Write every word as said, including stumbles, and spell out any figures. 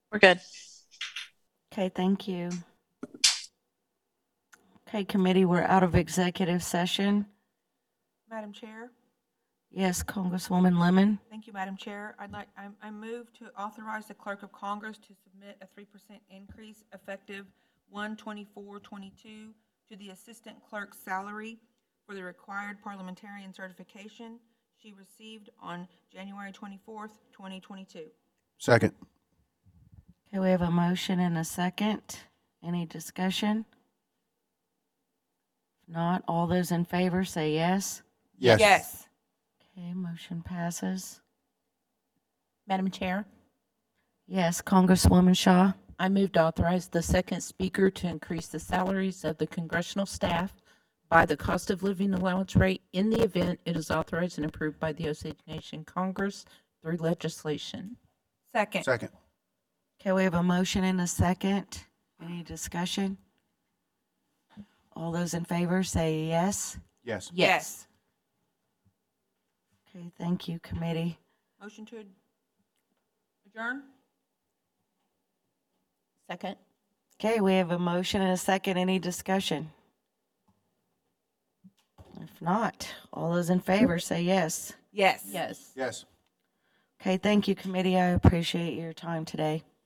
We're good. Okay, thank you. Okay, committee, we're out of executive session. Madam Chair, Yes, Congresswoman Lemon. thank you, Madam Chair. I'd like, I, I move to authorize the Clerk of Congress to submit a three percent increase effective one twenty-four twenty-two to the Assistant Clerk's salary for the required parliamentarian certification she received on January twenty-fourth, twenty twenty-two. Second. Okay, we have a motion and a second. Any discussion? If not, all those in favor say yes. Yes. Yes. Okay, motion passes. Madam Chair, Yes, Congresswoman Shaw. I move to authorize the second speaker to increase the salaries of the congressional staff by the cost of living allowance rate in the event it is authorized and approved by the Osage Nation Congress through legislation. Second. Second. Okay, we have a motion and a second. Any discussion? All those in favor say yes. Yes. Yes. Okay, thank you, committee. Motion to adjourn? Second. Okay, we have a motion and a second. Any discussion? If not, all those in favor say yes. Yes. Yes. Yes. Okay, thank you, committee. I appreciate your time today.